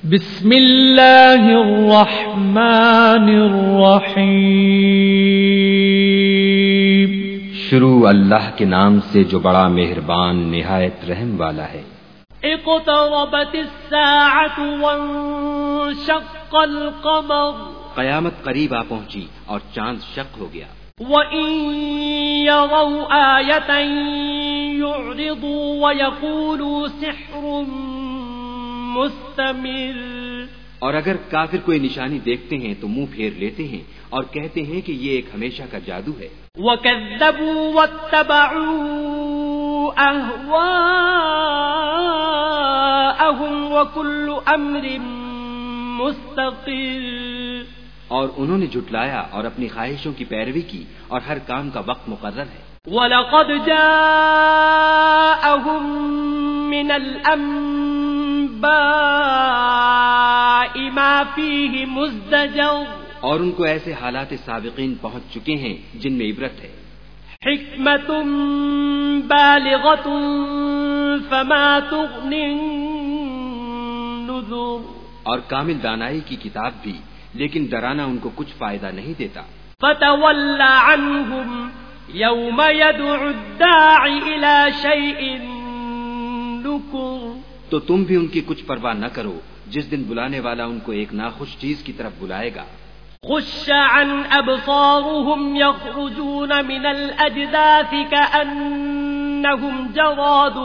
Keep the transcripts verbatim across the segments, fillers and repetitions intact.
بسم اللہ الرحمن الرحیم۔ شروع اللہ کے نام سے جو بڑا مہربان نہایت رحم والا ہے۔ اقتربت الساعة وانشق القمر، قیامت قریب آ پہنچی اور چاند شق ہو گیا۔ وَإِن يَرَوْا آيَةً يُعْرِضُوا وَيَقُولُوا سِحْرٌ مستمر، اور اگر کافر کوئی نشانی دیکھتے ہیں تو منہ پھیر لیتے ہیں اور کہتے ہیں کہ یہ ایک ہمیشہ کا جادو ہے۔ وَكَذَّبُوا وَاتَّبَعُوا أَهْوَاءَهُمْ وَكُلُّ أَمْرٍ مُسْتَقِرٌ، اور انہوں نے جھٹلایا اور اپنی خواہشوں کی پیروی کی اور ہر کام کا وقت مقرر ہے۔ وَلَقَدْ جَاءَهُم مِّنَ الْأَنبَاءِ مَا فِيهِ مُزْدَجَرٌ، اور ان کو ایسے حالات سابقین پہنچ چکے ہیں جن میں عبرت ہے۔ حِکْمَةٌ بَالِغَةٌ فَمَا تُغْنِ النُّذُرُ، اور کامل دانائی کی کتاب بھی، لیکن ڈرانا ان کو کچھ فائدہ نہیں دیتا۔ فَتَوَلَّ عَنْهُمْ يَوْمَ يَدْعُ الدَّاعِ إِلَى شَيْءٍ نُكُرٍ، تو تم بھی ان کی کچھ پرواہ نہ کرو جس دن بلانے والا ان کو ایک ناخوش چیز کی طرف بلائے گا۔ خُشَّ عَنْ أَبْصَارُهُمْ يَخْرُجُونَ مِنَ الْأَجْدَاثِ كَأَنَّهُمْ جَرَادٌ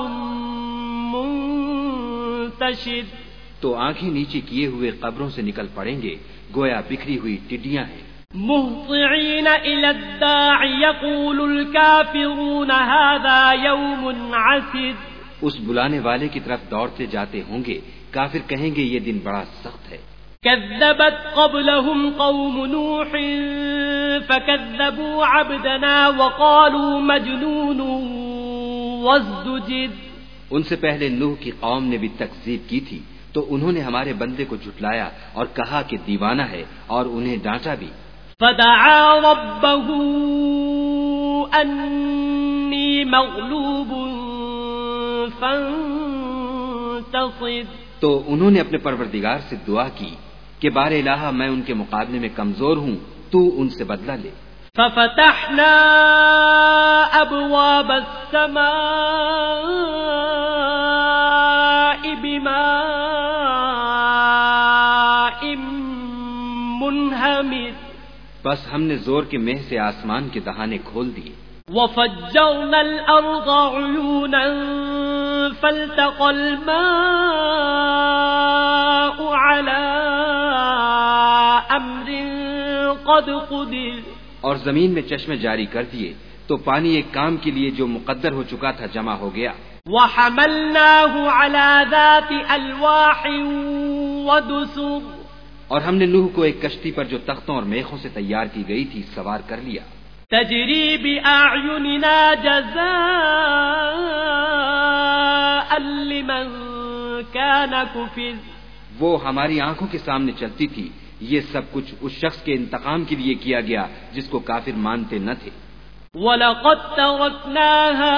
مُنتَشِرٌ، تو آنکھیں نیچے کیے ہوئے قبروں سے نکل پڑیں گے گویا بکھری ہوئی ٹڈیاں ہیں۔ مُهْطِعِينَ إِلَى الدَّاعِ يَقُولُ الْكَافِرُونَ هَذَا يَوْمٌ عَسِرٌ، اس بلانے والے کی طرف دوڑتے جاتے ہوں گے، کافر کہیں گے یہ دن بڑا سخت ہے۔ كذبت قبلهم قوم نوح فكذبوا عبدنا وقالوا مجنون وازدجر، ان سے پہلے نوح کی قوم نے بھی تکذیب کی تھی تو انہوں نے ہمارے بندے کو جھٹلایا اور کہا کہ دیوانہ ہے، اور انہیں ڈانٹا بھی۔ فدعا ربه أني مغلوب فانتصر، تو انہوں نے اپنے پروردگار سے دعا کی کہ بار الہ میں ان کے مقابلے میں کمزور ہوں، تو ان سے بدلہ لے۔ ففتحنا ابواب السماء بماء منہمر، بس ہم نے زور کے مہ سے آسمان کے دہانے کھول دیے۔ وفجرنا الارض عیونا فالتقى الماء على امر قد قدر، اور زمین میں چشمے جاری کر دیے تو پانی ایک کام کے لیے جو مقدر ہو چکا تھا جمع ہو گیا۔ وحملناه على ذات الواح ودسر، اور ہم نے نوح کو ایک کشتی پر جو تختوں اور میخوں سے تیار کی گئی تھی سوار کر لیا۔ تجری بأعیننا جزاء لمن كان كفر، وہ ہماری آنکھوں کے سامنے چلتی تھی، یہ سب کچھ اس شخص کے انتقام کے لیے کیا گیا جس کو کافر مانتے نہ تھے۔ وَلَقَدْ تَرَكْنَاهَا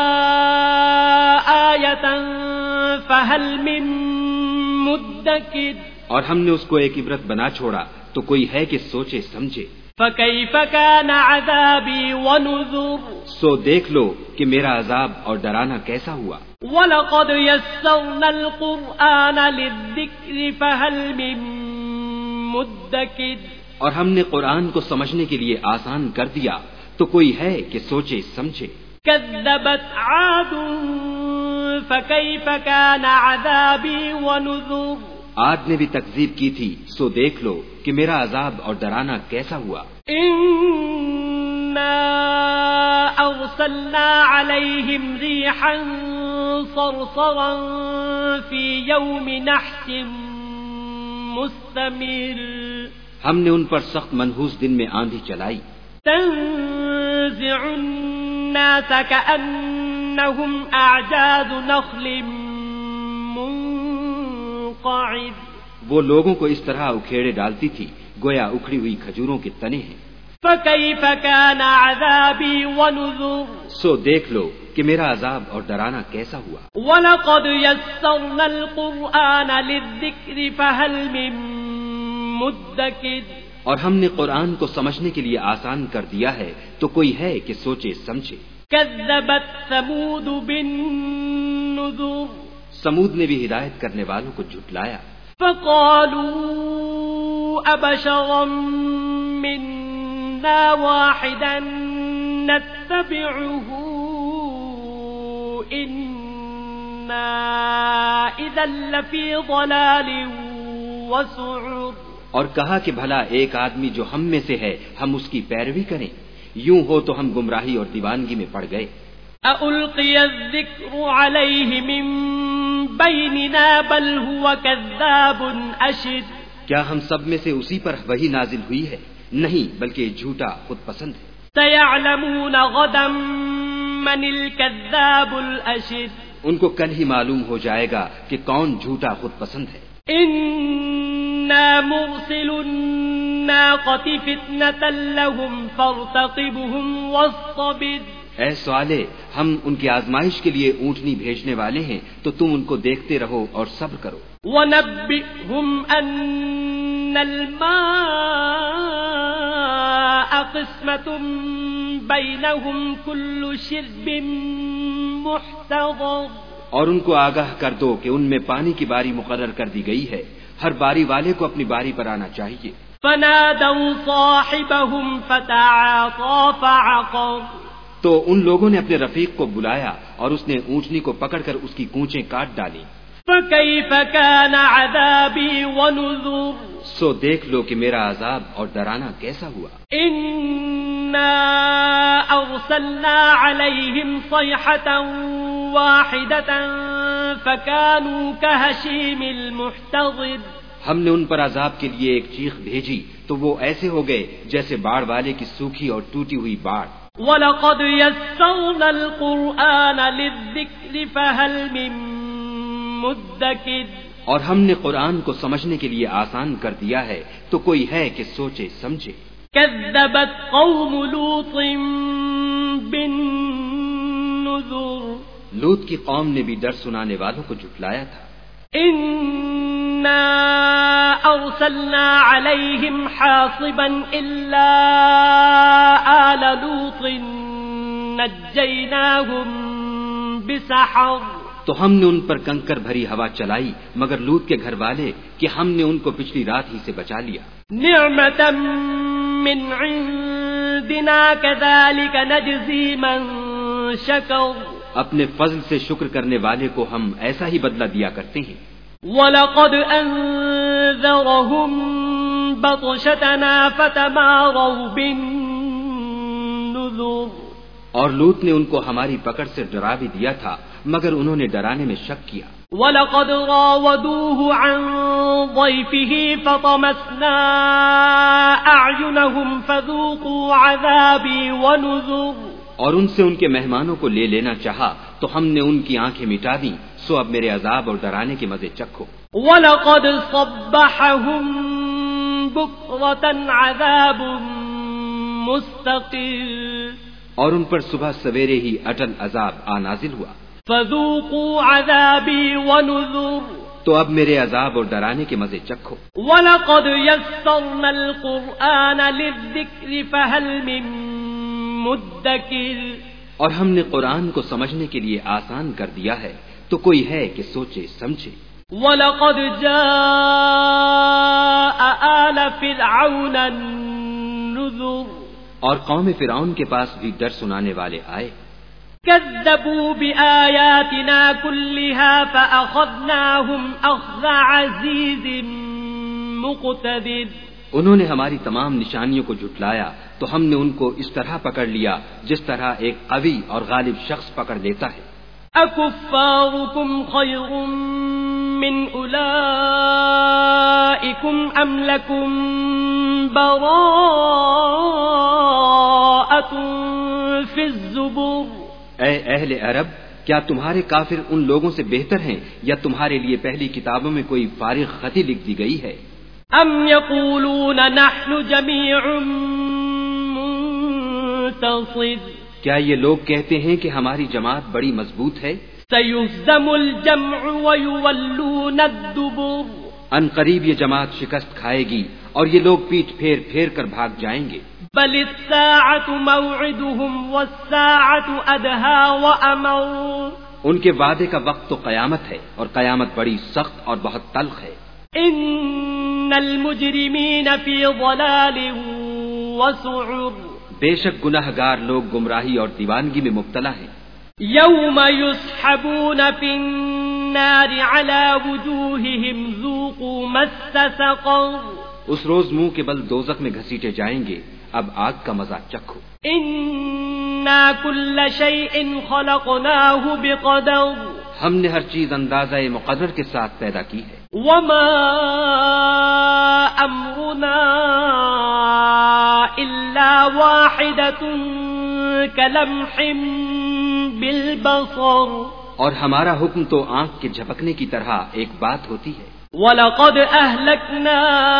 آيَةً فَهَلْ مِن مُدَّكِرٍ، اور ہم نے اس کو ایک عبرت بنا چھوڑا تو کوئی ہے کہ سوچے سمجھے۔ فَكَيْفَ كَانَ عَذَابِي وَنُذُرِ، سو دیکھ لو کہ میرا عذاب اور ڈرانا کیسا ہوا۔ وَلَقَدْ يَسَّرْنَا الْقُرْآنَ لِلذِّكْرِ فَهَلْ مِن مُدَّكِرٍ، اور ہم نے قرآن کو سمجھنے کے لیے آسان کر دیا تو کوئی ہے کہ سوچے سمجھے۔ كذبت عاد فكيف كان عذابي ونذر، عاد نے بھی تکذیب کی تھی، سو دیکھ لو کہ میرا عذاب اور ڈرانا کیسا ہوا۔ إنا أرسلنا عليهم ريحا صرصرا في يوم نحس مستمر، ہم نے ان پر سخت منحوس دن میں آندھی چلائی۔ تنزع الناس كأنهم أعجاز نخل منقعر، وہ لوگوں کو اس طرح اکھیڑے ڈالتی تھی گویا اکھڑی ہوئی کھجوروں کے تنے ہیں۔ فَكَيْفَ كَانَ عَذَابِي وَنُذُرِ سو دیکھ لو کہ میرا عذاب اور ڈرانا کیسا ہوا۔ وَلَقَدْ يَسَّرْنَا الْقُرْآنَ لِلذِّكْرِ فَهَلْ مِن مُدَّكِرٍ اور ہم نے قرآن کو سمجھنے کے لیے آسان کر دیا ہے تو کوئی ہے کہ سوچے سمجھے۔ كَذَّبَتْ ثَمُودُ بِالنُّذُرِ سمود نے بھی ہدایت کرنے والوں کو جھٹلایا۔ فَقَالُوا أَبَشَرًا مِّنَّا وَاحِدًا نَتَّبِعُهُ إِنَّا إِذًا لَّفِي ضَلَالٍ وَسُعُرٍ اور کہا کہ بھلا ایک آدمی جو ہم میں سے ہے ہم اس کی پیروی کریں، یوں ہو تو ہم گمراہی اور دیوانگی میں پڑ گئے۔ أَأُلْقِيَ الذِّكْرُ عَلَيْهِ مِن بَيْنِنَا بَلْ هُوَ كَذَّابٌ أَشِرٌ کیا ہم سب میں سے اسی پر وحی نازل ہوئی ہے؟ نہیں، بلکہ جھوٹا خود پسند ہے۔ سَيَعْلَمُونَ غَدًا مَّنِ الْكَذَّابُ الْأَشِرُ ان کو کل ہی معلوم ہو جائے گا کہ کون جھوٹا خود پسند ہے۔ إِنَّا مُرْسِلُو النَّاقَةِ فِتْنَةً لَّهُمْ فَارْتَقِبْهُمْ وَاصْطَبِرْ اے صالح، ہم ان کی آزمائش کے لیے اونٹنی بھیجنے والے ہیں تو تم ان کو دیکھتے رہو اور صبر کرو۔ وَنَبِّئْهُمْ أَنَّ الْمَاءَ قِسْمَةٌ بَيْنَهُمْ كُلُّ شِرْبٍ مُحْتَضَرٍ اور ان کو آگاہ کر دو کہ ان میں پانی کی باری مقرر کر دی گئی ہے، ہر باری والے کو اپنی باری پر آنا چاہیے۔ فَنَادَوْا صَاحِبَهُمْ فَتَعَاطَىٰ فَعَقَرَ تو ان لوگوں نے اپنے رفیق کو بلایا اور اس نے اونٹنی کو پکڑ کر اس کی کونچیں کاٹ ڈالی۔ فَكَيْفَ كَانَ عَذَابِي وَنُذُرِ سو دیکھ لو کہ میرا عذاب اور ڈرانا کیسا ہوا۔ إِنَّا أَرْسَلْنَا عَلَيْهِمْ صَيْحَةً وَاحِدَةً فَكَانُوا كَهَشِيمِ الْمُحْتَظِرِ ہم نے ان پر عذاب کے لیے ایک چیخ بھیجی تو وہ ایسے ہو گئے جیسے باڑ والے کی سوکھی اور ٹوٹی ہوئی باڑ۔ وَلَقَدْ يَسَّرْنَا الْقُرْآنَ لِلذِّكْرِ فَهَلْ مِن مُدَّكِرٍ اور ہم نے قرآن کو سمجھنے کے لیے آسان کر دیا ہے تو کوئی ہے کہ سوچے سمجھے۔ كَذَّبَتْ قَوْمُ لُوطٍ بِالنُّذُرِ لوط کی قوم نے بھی ڈر سنانے والوں کو جھٹلایا تھا۔ إِنَّا أَرْسَلْنَا عَلَيْهِمْ حَاصِبًا إِلَّا آلَ لُوطٍ نَجَّيْنَاهُمْ بِسَحَرٍ تو ہم نے ان پر کنکر بھری ہوا چلائی مگر لوط کے گھر والے کہ ہم نے ان کو پچھلی رات ہی سے بچا لیا۔ نِعْمَةً مِّنْ عِندِنَا كَذَلِكَ نَجْزِي مَن شَكَرَ اپنے فضل سے شکر کرنے والے کو ہم ایسا ہی بدلہ دیا کرتے ہیں۔ وَلَقَدْ أَنذَرَهُم بَطْشَتَنَا فَتَمَارَوْا بِالنُّذُرِ اور لوط نے ان کو ہماری پکڑ سے ڈرا بھی دیا تھا مگر انہوں نے ڈرانے میں شک کیا۔ وَلَقَدْ رَاوَدُوهُ عَن ضَيْفِهِ فَطَمَسْنَا أَعْيُنَهُمْ فَذُوقُوا عَذَابِي وَنُذُرِ اور ان سے ان کے مہمانوں کو لے لینا چاہا تو ہم نے ان کی آنکھیں مٹا دیں، سو اب میرے عذاب اور ڈرانے کے مزے چکھو۔ وَلَقَدْ صَبَّحَهُم بُكْرَةً عَذَابٌ مُسْتَقِرٌ اور ان پر صبح سویرے ہی اٹل عذاب آ نازل ہوا۔ فَذُوقُوا عَذَابِي وَنُذُرِ تو اب میرے عذاب اور ڈرانے کے مزے چکھو۔ وَلَقَدْ يَسَّرْنَا الْقُرْآنَ لِلذِّكْرِ فَهَلْ مِن مُدَّكِرٍ اور ہم نے قرآن کو سمجھنے کے لیے آسان کر دیا ہے تو کوئی ہے کہ سوچے سمجھے۔ وَلَقَدْ جَاءَ آلَ فِرْعَوْنَ النُّذُرُ اور قوم فرعون کے پاس بھی ڈر سنانے والے آئے۔ كَذَّبُوا بِآيَاتِنَا كُلِّهَا فَأَخَذْنَاهُمْ أَخْذَ عَزِيزٍ مُقْتَدِرٍ انہوں نے ہماری تمام نشانیوں کو جھٹلایا تو ہم نے ان کو اس طرح پکڑ لیا جس طرح ایک قوی اور غالب شخص پکڑ لیتا ہے۔ أَكُفَّارُكُمْ خَيْرٌ مِّنْ أُولَئِكُمْ أَمْ لَكُمْ بَرَاءَةٌ فِي الزُّبُرِ اے اہل عرب، کیا تمہارے کافر ان لوگوں سے بہتر ہیں یا تمہارے لیے پہلی کتابوں میں کوئی فارغ خطی لکھ دی گئی ہے؟ ام یقولون نحن جمیع مقتصد کیا یہ لوگ کہتے ہیں کہ ہماری جماعت بڑی مضبوط ہے؟ سيهزم الجمع ويولون الدبر ان قریب یہ جماعت شکست کھائے گی اور یہ لوگ پیٹھ پھیر پھیر کر بھاگ جائیں گے. بل الساعة موعدهم والساعة أدهى وأمر ان کے وعدے کا وقت تو قیامت ہے اور قیامت بڑی سخت اور بہت تلخ ہے. ان المجرمین فی ضلال وسعر بے شک گناہگار لوگ گمراہی اور دیوانگی میں مبتلا ہیں. یوم یسحبون فی النار علی وجوہہم ذوقوا مس سقر اس روز منہ کے بل دوزخ میں گھسیٹے جائیں گے، اب آگ کا مزہ چکھو. انا کل شیء خلقناہ بقدر ہم نے ہر چیز اندازہ مقرر کے ساتھ پیدا کی ہے. وما امرنا الا واحدۃ کلمح بالبصر اور ہمارا حکم تو آنکھ کے جھپکنے کی طرح ایک بات ہوتی ہے. وَلَقَدْ أَهْلَكْنَا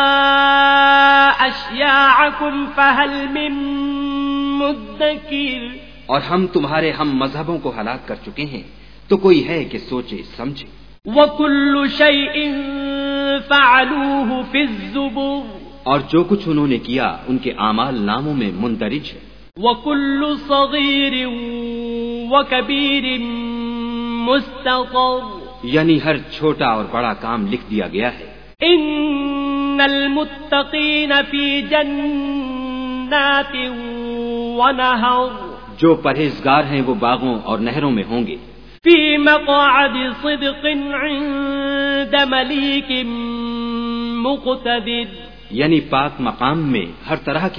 أَشْيَاعَكُمْ فَهَلْ مِن مُدَّكِرٍ اور ہم تمہارے ہم مذہبوں کو ہلاک کر چکے ہیں، تو کوئی ہے کہ سوچے سمجھے. وَكُلُّ شَيْءٍ فَعَلُوهُ فِي الزُّبُرِ اور جو کچھ انہوں نے کیا ان کے اعمال ناموں میں مندرج ہے. وَكُلُّ صَغِيرٍ وَكَبِيرٍ مُسْتَطَرٍ یعنی ہر چھوٹا اور بڑا کام لکھ دیا گیا ہے. ان المتقین فی جنات ونہر جو پرہیزگار ہیں وہ باغوں اور نہروں میں ہوں گے. فی مقعد صدق عند ملیک مقتدر یعنی پاک مقام میں ہر طرح کی